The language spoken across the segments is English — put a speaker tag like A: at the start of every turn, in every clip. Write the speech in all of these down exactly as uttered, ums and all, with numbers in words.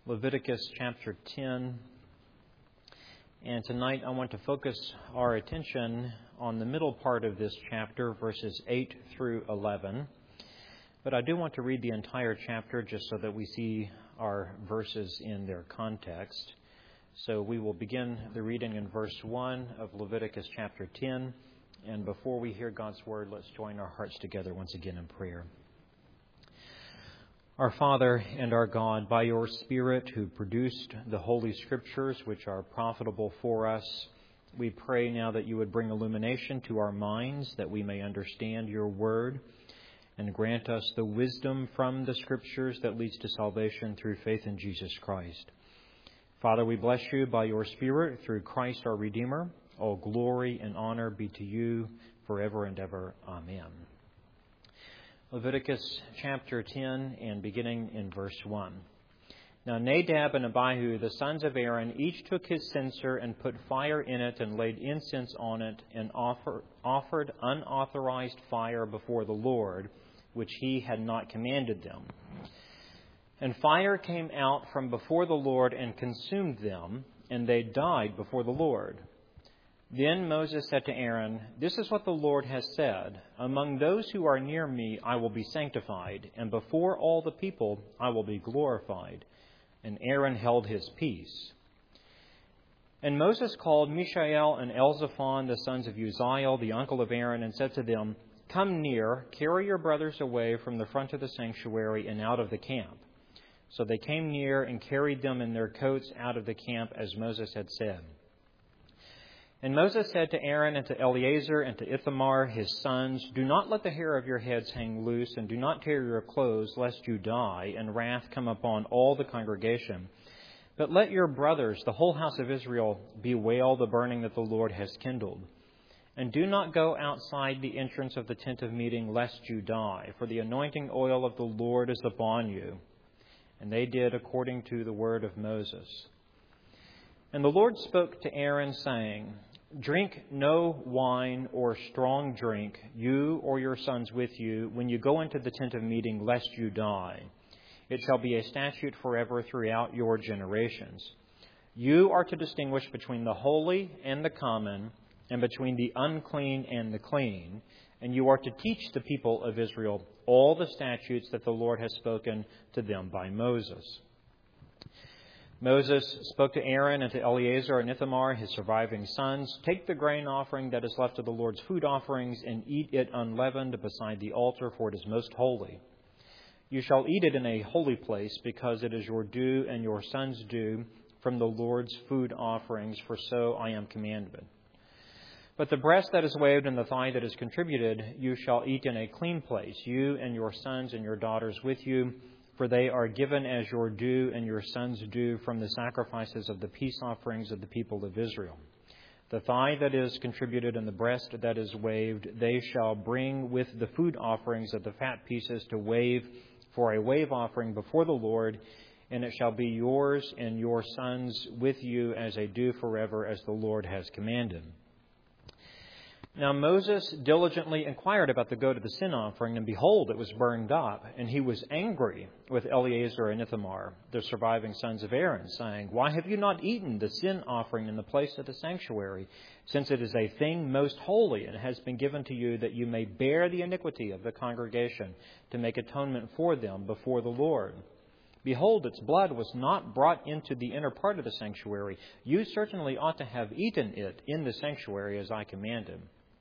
A: Leviticus chapter ten. And tonight I want to focus our attention on the middle part of this chapter, verses eight through eleven. But I do want to read the entire chapter just so that we see our verses in their context. So we will begin the reading in verse one of Leviticus chapter ten. And before we hear God's word, let's join our hearts together once again in prayer. Our Father and our God, by your Spirit who produced the Holy Scriptures, which are profitable for us, we pray now that you would bring illumination to our minds, that we may understand your word, and grant us the wisdom from the Scriptures that leads to salvation through faith in Jesus Christ. Father, we bless you by your Spirit through Christ our Redeemer. All glory and honor be to you forever and ever. Amen. Leviticus chapter ten and beginning in verse one. Now Nadab and Abihu, the sons of Aaron, each took his censer and put fire in it and laid incense on it and offer, offered unauthorized fire before the Lord, which he had not commanded them. And fire came out from before the Lord and consumed them, and they died before the Lord. Then Moses said to Aaron, "This is what the Lord has said. Among those who are near me I will be sanctified, and before all the people I will be glorified." And Aaron held his peace. And Moses called Mishael and Elzaphan, the sons of Uzziel, the uncle of Aaron, and said to them, "Come near, carry your brothers away from the front of the sanctuary and out of the camp." So they came near and carried them in their coats out of the camp, as Moses had said. And Moses said to Aaron and to Eleazar and to Ithamar, his sons, "Do not let the hair of your heads hang loose, and do not tear your clothes, lest you die, and wrath come upon all the congregation. But let your brothers, the whole house of Israel, bewail the burning that the Lord has kindled. And do not go outside the entrance of the tent of meeting, lest you die, for the anointing oil of the Lord is upon you." And they did according to the word of Moses. And the Lord spoke to Aaron, saying, "Drink no wine or strong drink, you or your sons with you, when you go into the tent of meeting, lest you die. It shall be a statute forever throughout your generations. You are to distinguish between the holy and the common, and between the unclean and the clean, and you are to teach the people of Israel all the statutes that the Lord has spoken to them by Moses." Moses spoke to Aaron and to Eleazar and Ithamar, his surviving sons, "Take the grain offering that is left of the Lord's food offerings and eat it unleavened beside the altar, for it is most holy. You shall eat it in a holy place, because it is your due and your sons' due from the Lord's food offerings, for so I am commanded. But the breast that is waved and the thigh that is contributed you shall eat in a clean place, you and your sons and your daughters with you, for they are given as your due and your sons' due from the sacrifices of the peace offerings of the people of Israel. The thigh that is contributed and the breast that is waved they shall bring with the food offerings of the fat pieces to wave for a wave offering before the Lord, and it shall be yours and your sons with you as a due forever, as the Lord has commanded." Now Moses diligently inquired about the goat of the sin offering, and behold, it was burned up. And he was angry with Eleazar and Ithamar, the surviving sons of Aaron, saying, "Why have you not eaten the sin offering in the place of the sanctuary, since it is a thing most holy, and has been given to you that you may bear the iniquity of the congregation, to make atonement for them before the Lord? Behold, its blood was not brought into the inner part of the sanctuary. You certainly ought to have eaten it in the sanctuary, as I commanded."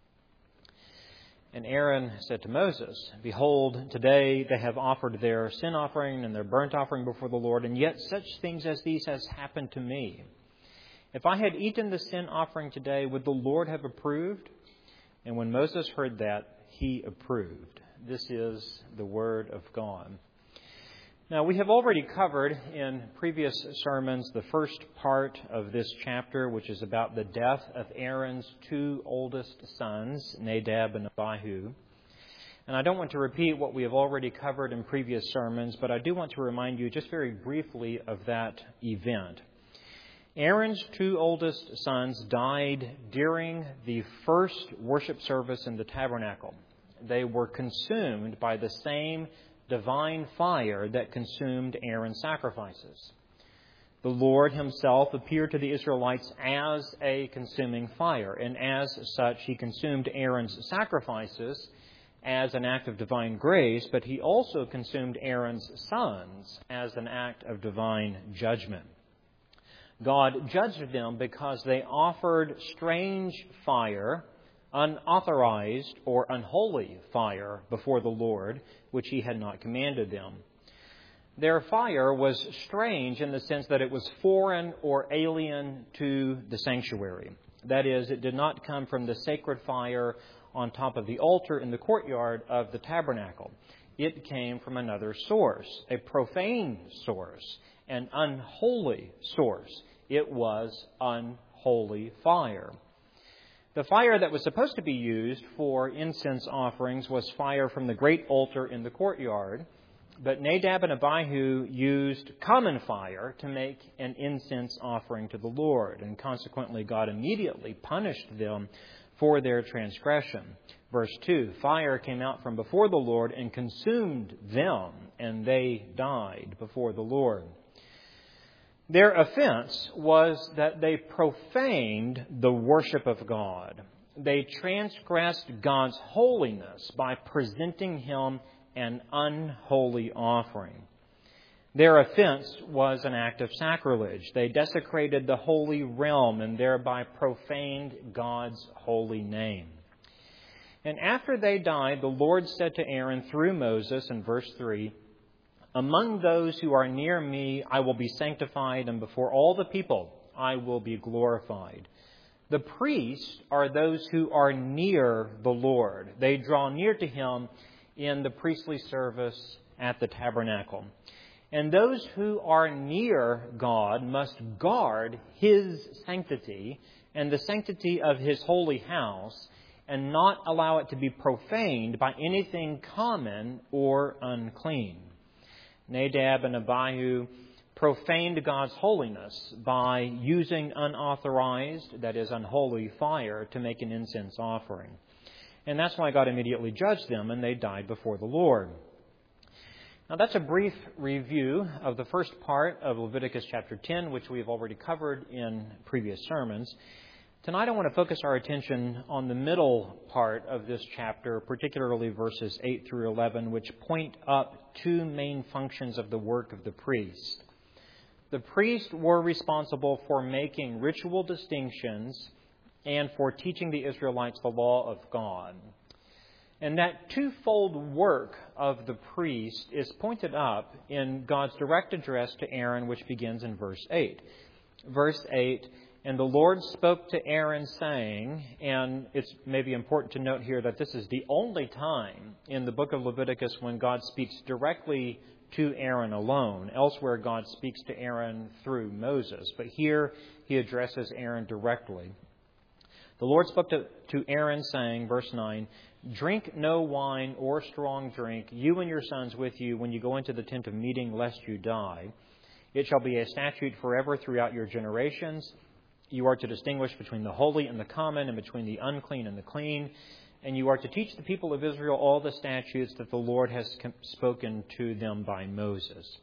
A: And Aaron said to Moses, "Behold, today they have offered their sin offering and their burnt offering before the Lord, and yet such things as these has happened to me. If I had eaten the sin offering today, would the Lord have approved?" And when Moses heard that, he approved. This is the word of God. Now, we have already covered in previous sermons the first part of this chapter, which is about the death of Aaron's two oldest sons, Nadab and Abihu. And I don't want to repeat what we have already covered in previous sermons, but I do want to remind you just very briefly of that event. Aaron's two oldest sons died during the first worship service in the tabernacle. They were consumed by the same divine fire that consumed Aaron's sacrifices. The Lord himself appeared to the Israelites as a consuming fire, and as such he consumed Aaron's sacrifices as an act of divine grace, but he also consumed Aaron's sons as an act of divine judgment. God judged them because they offered strange fire, unauthorized or unholy fire before the Lord, which he had not commanded them. Their fire was strange in the sense that it was foreign or alien to the sanctuary. That is, it did not come from the sacred fire on top of the altar in the courtyard of the tabernacle. It came from another source, a profane source, an unholy source. It was unholy fire. The fire that was supposed to be used for incense offerings was fire from the great altar in the courtyard. But Nadab and Abihu used common fire to make an incense offering to the Lord, and consequently God immediately punished them for their transgression. Verse two, fire came out from before the Lord and consumed them, and they died before the Lord. Their offense was that they profaned the worship of God. They transgressed God's holiness by presenting Him an unholy offering. Their offense was an act of sacrilege. They desecrated the holy realm and thereby profaned God's holy name. And after they died, the Lord said to Aaron through Moses in verse three, "Among those who are near me I will be sanctified, and before all the people I will be glorified." The priests are those who are near the Lord. They draw near to Him in the priestly service at the tabernacle. And those who are near God must guard His sanctity and the sanctity of His holy house and not allow it to be profaned by anything common or unclean. Nadab and Abihu profaned God's holiness by using unauthorized, that is, unholy fire to make an incense offering. And that's why God immediately judged them, and they died before the Lord. Now, that's a brief review of the first part of Leviticus chapter ten, which we've already covered in previous sermons. Tonight, I want to focus our attention on the middle part of this chapter, particularly verses eight through eleven, which point up two main functions of the work of the priest. The priests were responsible for making ritual distinctions and for teaching the Israelites the law of God. And that twofold work of the priest is pointed up in God's direct address to Aaron, which begins in verse eight. Verse eight, "And the Lord spoke to Aaron, saying," and it's maybe important to note here that this is the only time in the book of Leviticus when God speaks directly to Aaron alone. Elsewhere, God speaks to Aaron through Moses. But here, He addresses Aaron directly. The Lord spoke to, to Aaron, saying, verse nine, "Drink no wine or strong drink, you and your sons with you, when you go into the tent of meeting, lest you die. It shall be a statute forever throughout your generations. You are to distinguish between the holy and the common, and between the unclean and the clean. And you are to teach the people of Israel all the statutes that the Lord has spoken to them by Moses."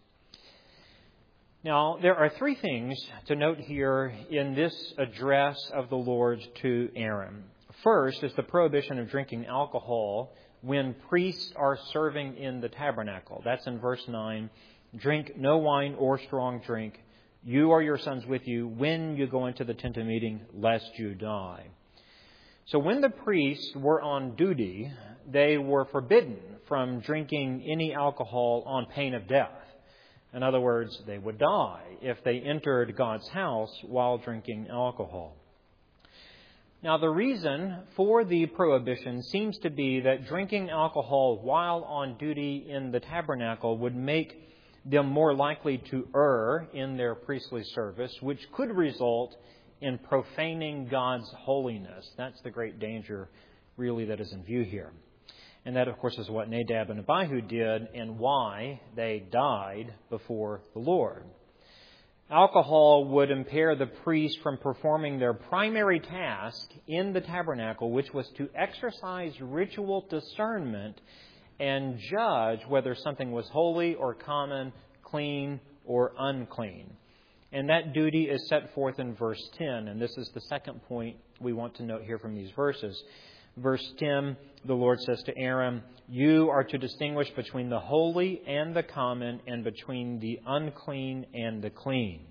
A: Now, there are three things to note here in this address of the Lord to Aaron. First is the prohibition of drinking alcohol when priests are serving in the tabernacle. That's in verse nine. "Drink no wine or strong drink, you or your sons with you, when you go into the tent of meeting, lest you die." So when the priests were on duty, they were forbidden from drinking any alcohol on pain of death. In other words, they would die if they entered God's house while drinking alcohol. Now, the reason for the prohibition seems to be that drinking alcohol while on duty in the tabernacle would make them more likely to err in their priestly service, which could result in profaning God's holiness. That's the great danger, really, that is in view here. And that, of course, is what Nadab and Abihu did and why they died before the Lord. Alcohol would impair the priest from performing their primary task in the tabernacle, which was to exercise ritual discernment and judge whether something was holy or common, clean or unclean. And that duty is set forth in verse ten. And this is the second point we want to note here from these verses. Verse ten, the Lord says to Aaron, "You are to distinguish between the holy and the common, and between the unclean and the clean."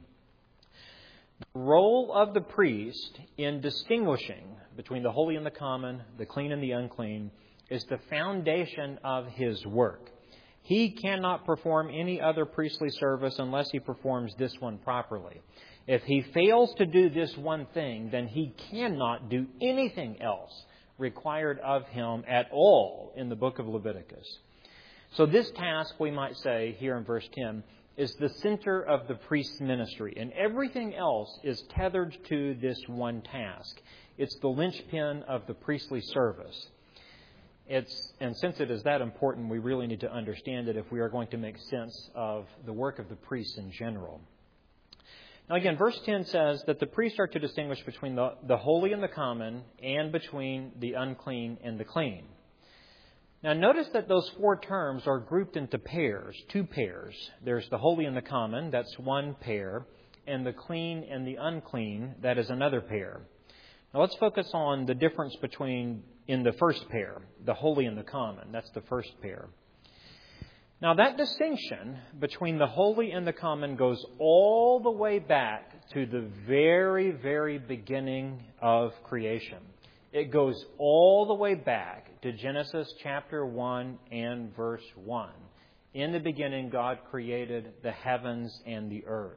A: The role of the priest in distinguishing between the holy and the common, the clean and the unclean, is the foundation of his work. He cannot perform any other priestly service unless he performs this one properly. If he fails to do this one thing, then he cannot do anything else required of him at all in the book of Leviticus. So this task, we might say, here in verse ten, is the center of the priest's ministry, and everything else is tethered to this one task. It's the linchpin of the priestly service. It's, and since it is that important, we really need to understand it if we are going to make sense of the work of the priests in general. Now again, verse ten says that the priests are to distinguish between the, the holy and the common, and between the unclean and the clean. Now notice that those four terms are grouped into pairs, two pairs. There's the holy and the common, that's one pair, and the clean and the unclean, that is another pair. Now let's focus on the difference between, in the first pair, the holy and the common. That's the first pair. Now that distinction between the holy and the common goes all the way back to the very, very beginning of creation. It goes all the way back to Genesis chapter one and verse one. In the beginning, God created the heavens and the earth.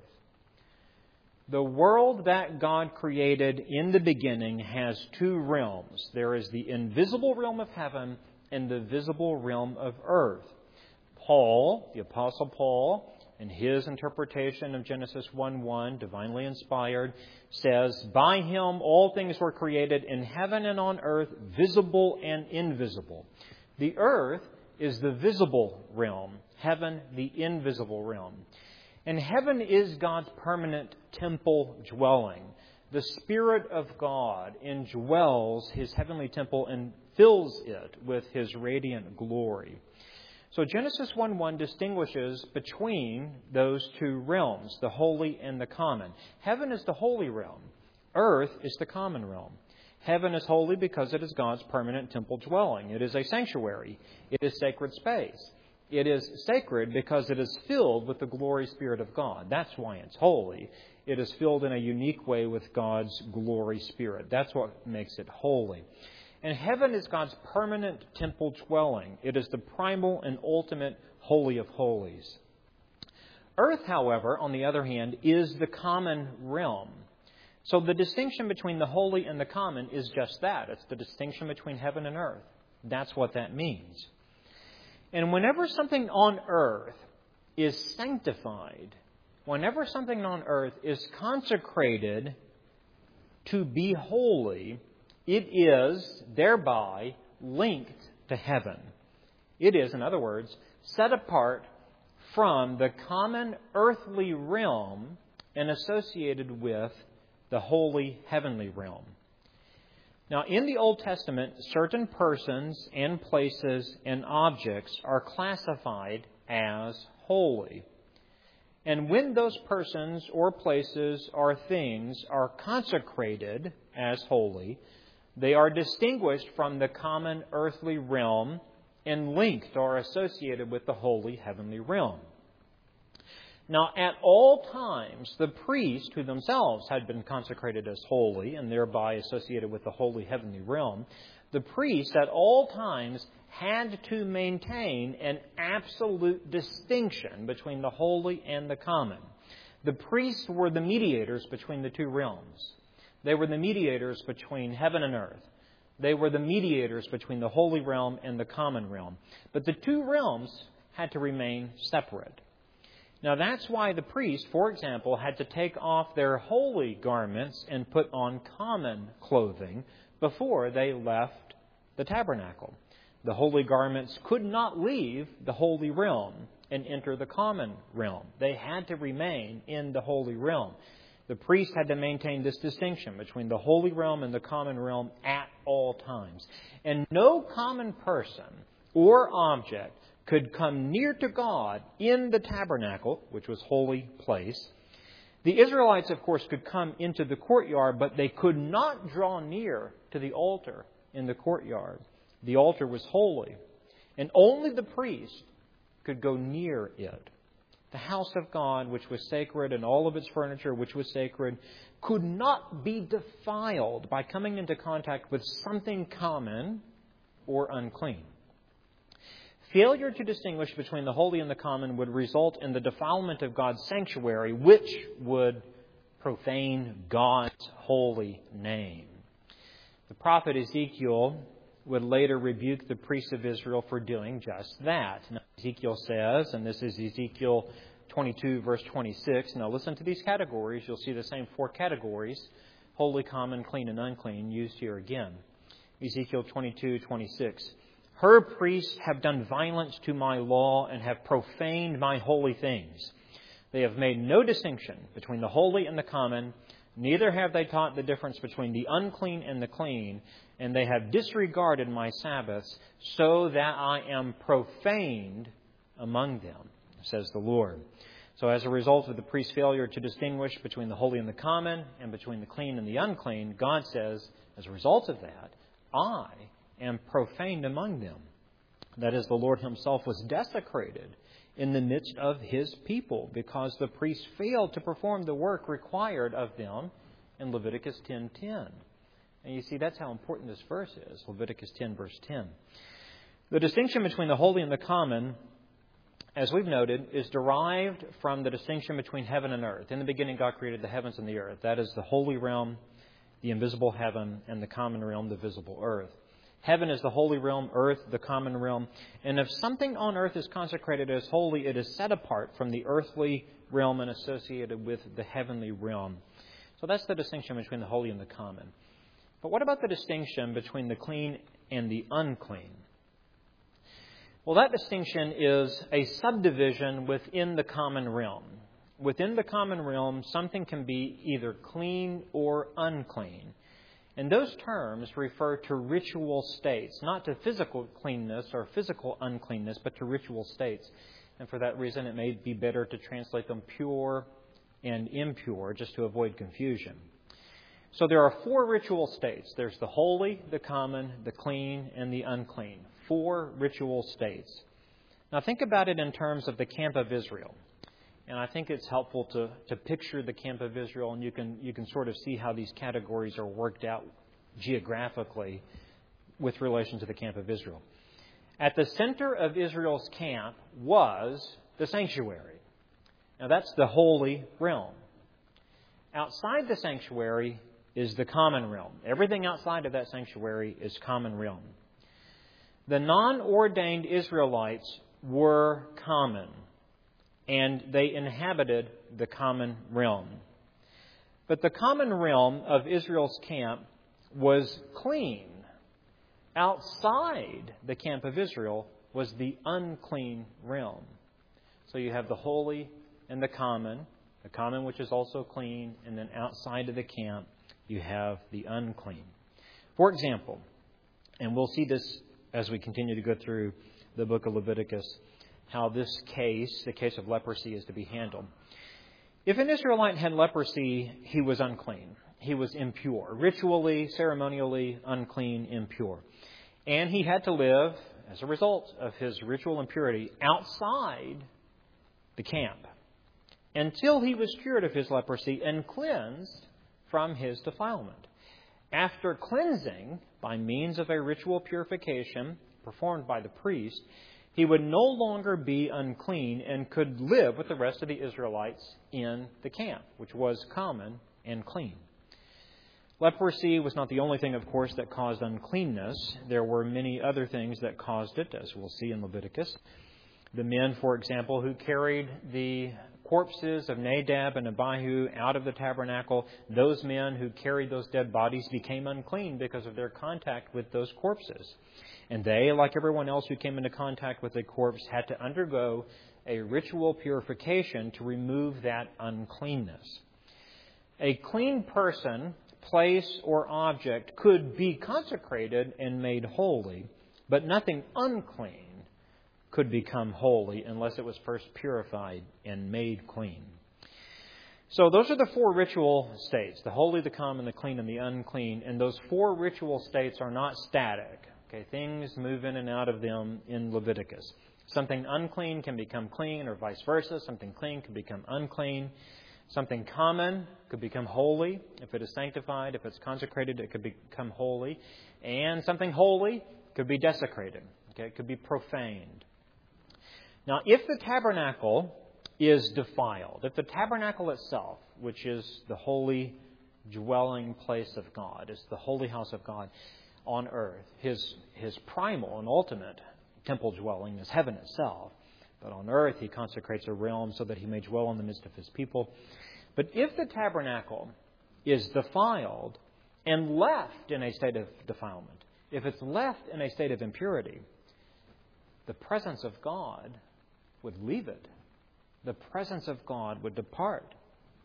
A: The world that God created in the beginning has two realms. There is the invisible realm of heaven and the visible realm of earth. Paul, the Apostle Paul, in his interpretation of Genesis one one, divinely inspired, says, "By him all things were created in heaven and on earth, visible and invisible." The earth is the visible realm, heaven the invisible realm. And heaven is God's permanent temple dwelling. The Spirit of God indwells His heavenly temple and fills it with His radiant glory. So Genesis one one distinguishes between those two realms, the holy and the common. Heaven is the holy realm. Earth is the common realm. Heaven is holy because it is God's permanent temple dwelling. It is a sanctuary. It is sacred space. It is sacred because it is filled with the glory Spirit of God. That's why it's holy. It is filled in a unique way with God's glory Spirit. That's what makes it holy. And heaven is God's permanent temple dwelling. It is the primal and ultimate holy of holies. Earth, however, on the other hand, is the common realm. So the distinction between the holy and the common is just that. It's the distinction between heaven and earth. That's what that means. And whenever something on earth is sanctified, whenever something on earth is consecrated to be holy, it is thereby linked to heaven. It is, in other words, set apart from the common earthly realm and associated with the holy heavenly realm. Now, in the Old Testament, certain persons and places and objects are classified as holy. And when those persons or places or things are consecrated as holy, they are distinguished from the common earthly realm and linked or associated with the holy heavenly realm. Now, at all times, the priests who themselves had been consecrated as holy and thereby associated with the holy heavenly realm, the priests at all times had to maintain an absolute distinction between the holy and the common. The priests were the mediators between the two realms. They were the mediators between heaven and earth. They were the mediators between the holy realm and the common realm. But the two realms had to remain separate. Now that's why the priest, for example, had to take off their holy garments and put on common clothing before they left the tabernacle. The holy garments could not leave the holy realm and enter the common realm. They had to remain in the holy realm. The priest had to maintain this distinction between the holy realm and the common realm at all times. And no common person or object could come near to God in the tabernacle, which was holy place, The Israelites, of course, could come into the courtyard, but they could not draw near to the altar in the courtyard. The altar was holy, and only the priest could go near it. The house of God, which was sacred, and all of its furniture, which was sacred, could not be defiled by coming into contact with something common or unclean. Failure to distinguish between the holy and the common would result in the defilement of God's sanctuary, which would profane God's holy name. The prophet Ezekiel would later rebuke the priests of Israel for doing just that. Now, Ezekiel says, and this is Ezekiel twenty-two, verse twenty-six. Now listen to these categories. You'll see the same four categories, holy, common, clean, and unclean, used here again. Ezekiel twenty-two, twenty-six. Her priests have done violence to my law and have profaned my holy things. They have made no distinction between the holy and the common. Neither have they taught the difference between the unclean and the clean. And they have disregarded my Sabbaths, so that I am profaned among them, says the Lord. So as a result of the priest's failure to distinguish between the holy and the common and between the clean and the unclean, God says, as a result of that, I am profaned among them. That is, the Lord himself was desecrated in the midst of his people because the priests failed to perform the work required of them in Leviticus ten ten. And you see, that's how important this verse is, Leviticus ten, verse ten. The distinction between the holy and the common, as we've noted, is derived from the distinction between heaven and earth. In the beginning, God created the heavens and the earth. That is the holy realm, the invisible heaven, and the common realm, the visible earth. Heaven is the holy realm, earth the common realm. And if something on earth is consecrated as holy, it is set apart from the earthly realm and associated with the heavenly realm. So that's the distinction between the holy and the common. But what about the distinction between the clean and the unclean? Well, that distinction is a subdivision within the common realm. Within the common realm, something can be either clean or unclean. And those terms refer to ritual states, not to physical cleanness or physical uncleanness, but to ritual states. And for that reason, it may be better to translate them pure and impure, just to avoid confusion. So there are four ritual states. There's the holy, the common, the clean, and the unclean. Four ritual states. Now think about it in terms of the camp of Israel. And I think it's helpful to, to picture the camp of Israel, and you can you can sort of see how these categories are worked out geographically with relation to the camp of Israel. At the center of Israel's camp was the sanctuary. Now that's the holy realm. Outside the sanctuary is the common realm. Everything outside of that sanctuary is common realm. The non-ordained Israelites were common, and they inhabited the common realm. But the common realm of Israel's camp was clean. Outside the camp of Israel was the unclean realm. So you have the holy and the common, the common which is also clean, and then outside of the camp you have the unclean. For example, and we'll see this as we continue to go through the book of Leviticus, how this case, the case of leprosy, is to be handled. If an Israelite had leprosy, he was unclean. He was impure. Ritually, ceremonially, unclean, impure. And he had to live, as a result of his ritual impurity, outside the camp until he was cured of his leprosy and cleansed from his defilement. After cleansing, by means of a ritual purification performed by the priest, he would no longer be unclean and could live with the rest of the Israelites in the camp, which was common and clean. Leprosy was not the only thing, of course, that caused uncleanness. There were many other things that caused it, as we'll see in Leviticus. The men, for example, who carried the corpses of Nadab and Abihu out of the tabernacle, those men who carried those dead bodies became unclean because of their contact with those corpses. And they, like everyone else who came into contact with a corpse, had to undergo a ritual purification to remove that uncleanness. A clean person, place, or object could be consecrated and made holy, but nothing unclean could become holy unless it was first purified and made clean. So those are the four ritual states, the holy, the common, the clean, and the unclean. And those four ritual states are not static. Okay, things move in and out of them in Leviticus. Something unclean can become clean, or vice versa. Something clean can become unclean. Something common could become holy. If it is sanctified, if it's consecrated, it could become holy. And something holy could be desecrated. Okay, it could be profaned. Now, if the tabernacle is defiled, if the tabernacle itself, which is the holy dwelling place of God, is the holy house of God on earth, his, his primal and ultimate temple dwelling is heaven itself. But on earth he consecrates a realm so that he may dwell in the midst of his people. But if the tabernacle is defiled and left in a state of defilement, if it's left in a state of impurity, the presence of God would leave it. The presence of God would depart.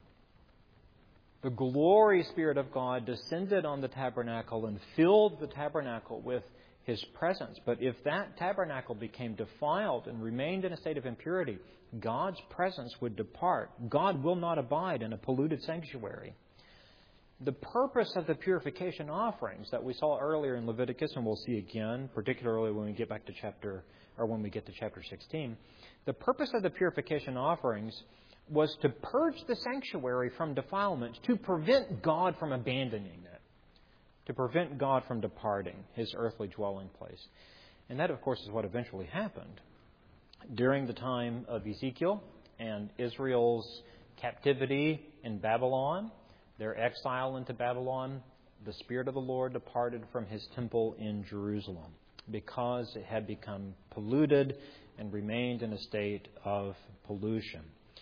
A: The glory Spirit of God descended on the tabernacle and filled the tabernacle with His presence. But if that tabernacle became defiled and remained in a state of impurity, God's presence would depart. God will not abide in a polluted sanctuary. The purpose of the purification offerings that we saw earlier in Leviticus, and we'll see again, particularly when we get back to chapter, or when we get to chapter sixteen, the purpose of the purification offerings was to purge the sanctuary from defilement, to prevent God from abandoning it, to prevent God from departing His earthly dwelling place. And that, of course, is what eventually happened. During the time of Ezekiel and Israel's captivity in Babylon, their exile into Babylon, the Spirit of the Lord departed from His temple in Jerusalem because it had become polluted and remained in a state of pollution.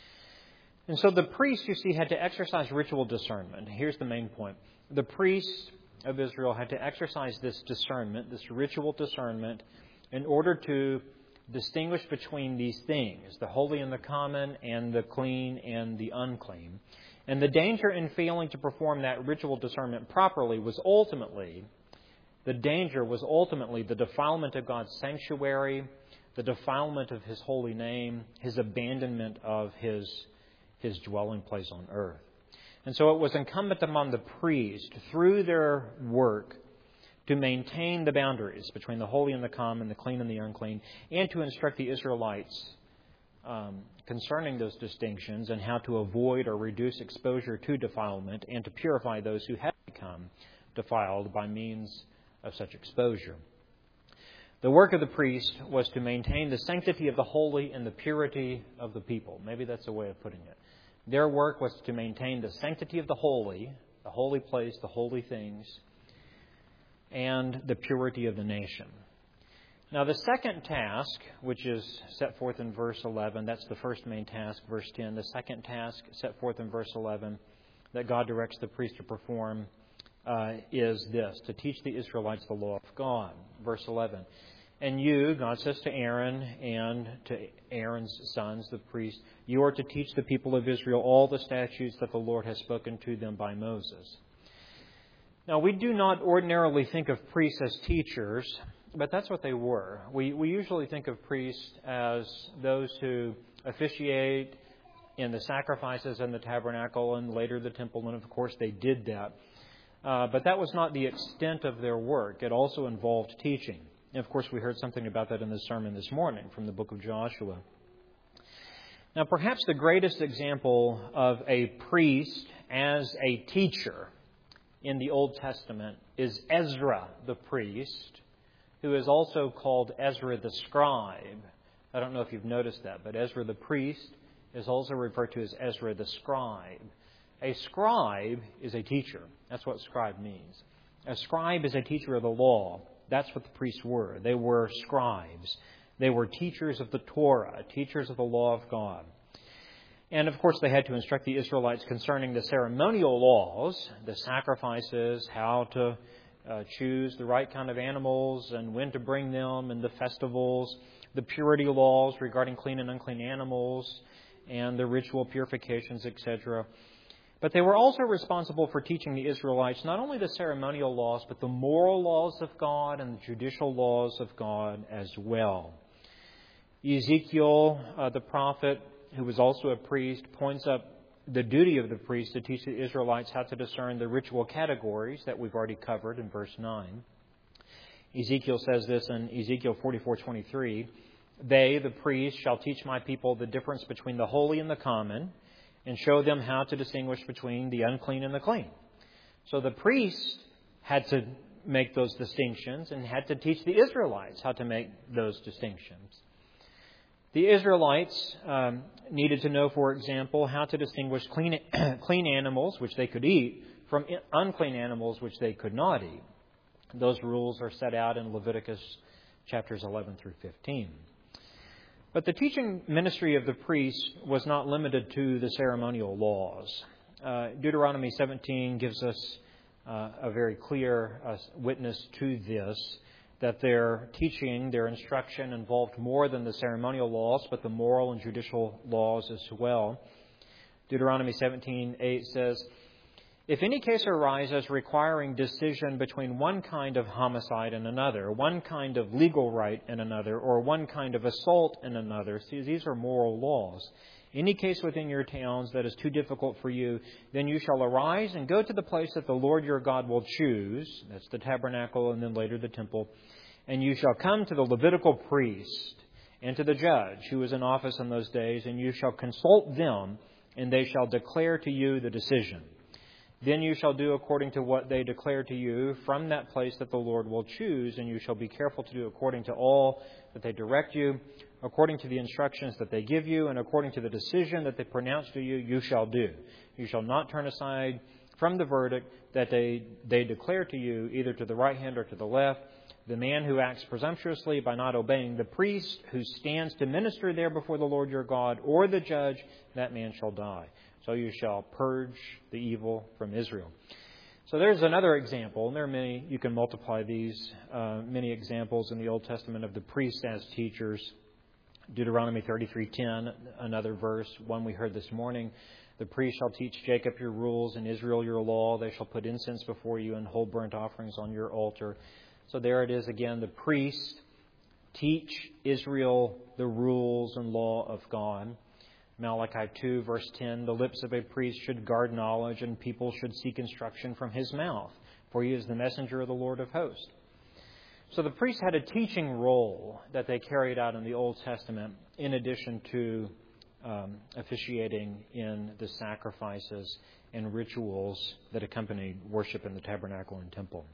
A: And so the priests, you see, had to exercise ritual discernment. Here's the main point. The priests of Israel had to exercise this discernment, this ritual discernment, in order to distinguish between these things, the holy and the common, and the clean and the unclean. And the danger in failing to perform that ritual discernment properly was ultimately, the danger was ultimately the defilement of God's sanctuary, the defilement of His holy name, His abandonment of His, His dwelling place on earth. And so it was incumbent upon the priest, through their work, to maintain the boundaries between the holy and the common, the clean and the unclean, and to instruct the Israelites um, concerning those distinctions and how to avoid or reduce exposure to defilement and to purify those who have become defiled by means of such exposure. The work of the priest was to maintain the sanctity of the holy and the purity of the people. Maybe that's a way of putting it. Their work was to maintain the sanctity of the holy, the holy place, the holy things, and the purity of the nation. Now, the second task, which is set forth in verse eleven, that's the first main task, verse ten. The second task set forth in verse eleven that God directs the priest to perform uh, is this, to teach the Israelites the law of God. Verse eleven. And you, God says to Aaron and to Aaron's sons, the priests, you are to teach the people of Israel all the statutes that the Lord has spoken to them by Moses. Now, we do not ordinarily think of priests as teachers, but that's what they were. We, we usually think of priests as those who officiate in the sacrifices in the tabernacle and later the temple, and of course they did that. Uh, but that was not the extent of their work. It also involved teaching. And of course, we heard something about that in the sermon this morning from the book of Joshua. Now, perhaps the greatest example of a priest as a teacher in the Old Testament is Ezra the priest, who is also called Ezra the scribe. I don't know if you've noticed that, but Ezra the priest is also referred to as Ezra the scribe. A scribe is a teacher. That's what scribe means. A scribe is a teacher of the law. That's what the priests were. They were scribes. They were teachers of the Torah, teachers of the law of God. And, of course, they had to instruct the Israelites concerning the ceremonial laws, the sacrifices, how to uh, choose the right kind of animals and when to bring them, and the festivals, the purity laws regarding clean and unclean animals, and the ritual purifications, et cetera. But they were also responsible for teaching the Israelites not only the ceremonial laws, but the moral laws of God and the judicial laws of God as well. Ezekiel, uh, the prophet, who was also a priest, points up the duty of the priest to teach the Israelites how to discern the ritual categories that we've already covered in verse nine. Ezekiel says this in Ezekiel forty-four twenty-three. They, the priests, shall teach my people the difference between the holy and the common, and show them how to distinguish between the unclean and the clean. So the priest had to make those distinctions and had to teach the Israelites how to make those distinctions. The Israelites um, needed to know, for example, how to distinguish clean, clean animals, which they could eat, from unclean animals, which they could not eat. Those rules are set out in Leviticus chapters eleven through fifteen. But the teaching ministry of the priest was not limited to the ceremonial laws. Uh, Deuteronomy seventeen gives us uh, a very clear uh, witness to this, that their teaching, their instruction involved more than the ceremonial laws, but the moral and judicial laws as well. Deuteronomy seventeen eight says, if any case arises requiring decision between one kind of homicide and another, one kind of legal right and another, or one kind of assault and another, see, these are moral laws. Any case within your towns that is too difficult for you, then you shall arise and go to the place that the Lord your God will choose. That's the tabernacle and then later the temple. And you shall come to the Levitical priest and to the judge who is in office in those days, and you shall consult them, and they shall declare to you the decision. Then you shall do according to what they declare to you from that place that the Lord will choose, and you shall be careful to do according to all that they direct you, according to the instructions that they give you, and according to the decision that they pronounce to you, you shall do. You shall not turn aside from the verdict that they, they declare to you, either to the right hand or to the left. The man who acts presumptuously by not obeying the priest who stands to minister there before the Lord your God, or the judge, that man shall die. So you shall purge the evil from Israel. So there's another example, and there are many, you can multiply these, uh, many examples in the Old Testament of the priests as teachers. Deuteronomy thirty-three ten, another verse, one we heard this morning. The priest shall teach Jacob your rules and Israel your law. They shall put incense before you and hold burnt offerings on your altar. So there it is again, the priest teach Israel the rules and law of God. Malachi two, verse ten, the lips of a priest should guard knowledge, and people should seek instruction from his mouth, for he is the messenger of the Lord of hosts. So the priests had a teaching role that they carried out in the Old Testament, in addition to um, officiating in the sacrifices and rituals that accompanied worship in the tabernacle and temple.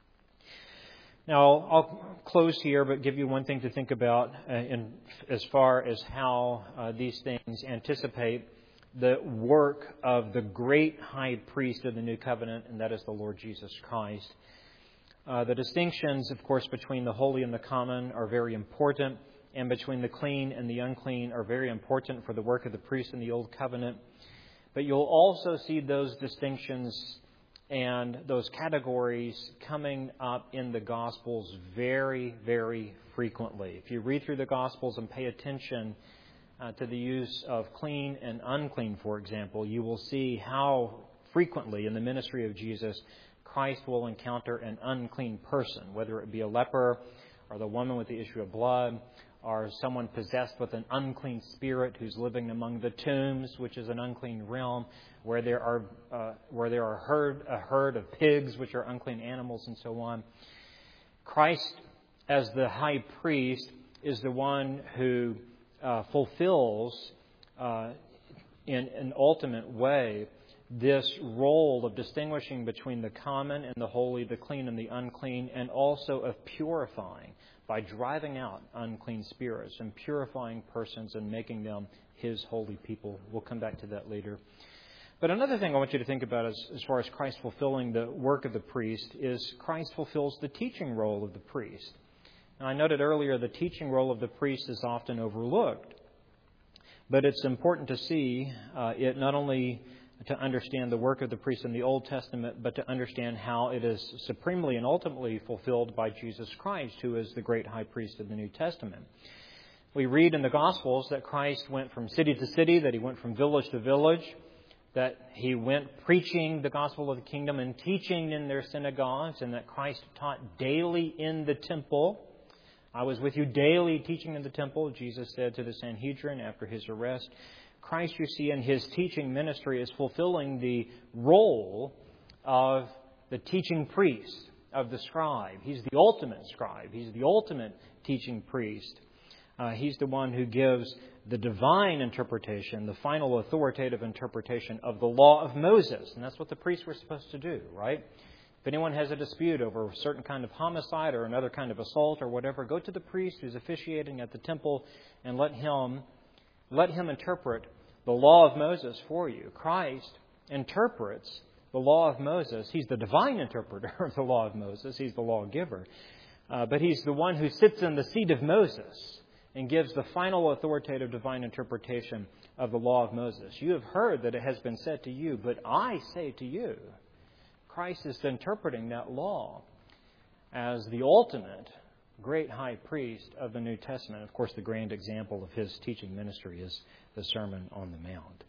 A: Now, I'll close here, but give you one thing to think about uh, in, as far as how uh, these things anticipate the work of the great high priest of the new covenant, and that is the Lord Jesus Christ. Uh, the distinctions, of course, between the holy and the common are very important, and between the clean and the unclean are very important for the work of the priest in the Old Covenant. But you'll also see those distinctions and those categories coming up in the Gospels very, very frequently. If you read through the Gospels and pay attention uh, to the use of clean and unclean, for example, you will see how frequently in the ministry of Jesus, Christ will encounter an unclean person, whether it be a leper or the woman with the issue of blood, or someone possessed with an unclean spirit who's living among the tombs, which is an unclean realm, where there are uh, where there are herd, a herd of pigs, which are unclean animals, and so on. Christ, as the high priest, is the one who uh, fulfills uh, in an ultimate way this role of distinguishing between the common and the holy, the clean and the unclean, and also of purifying by driving out unclean spirits and purifying persons and making them His holy people. We'll come back to that later. But another thing I want you to think about as, as far as Christ fulfilling the work of the priest is Christ fulfills the teaching role of the priest. Now, I noted earlier the teaching role of the priest is often overlooked. But it's important to see uh, it not only to understand the work of the priest in the Old Testament, but to understand how it is supremely and ultimately fulfilled by Jesus Christ, who is the great high priest of the New Testament. We read in the Gospels that Christ went from city to city, that He went from village to village, that He went preaching the gospel of the kingdom and teaching in their synagogues, and that Christ taught daily in the temple. I was with you daily teaching in the temple, Jesus said to the Sanhedrin after His arrest. Christ, you see, in his teaching ministry is fulfilling the role of the teaching priest, of the scribe. He's the ultimate scribe. He's the ultimate teaching priest. Uh, he's the one who gives the divine interpretation, the final authoritative interpretation of the law of Moses. And that's what the priests were supposed to do, right? If anyone has a dispute over a certain kind of homicide or another kind of assault or whatever, go to the priest who's officiating at the temple and let him let him interpret the law of Moses for you. Christ interprets the law of Moses. He's the divine interpreter of the law of Moses. He's the lawgiver. Uh, but he's the one who sits in the seat of Moses and gives the final authoritative divine interpretation of the law of Moses. You have heard that it has been said to you, but I say to you. Christ is interpreting that law as the ultimate great high priest of the New Testament. Of course, the grand example of his teaching ministry is the Sermon on the Mount.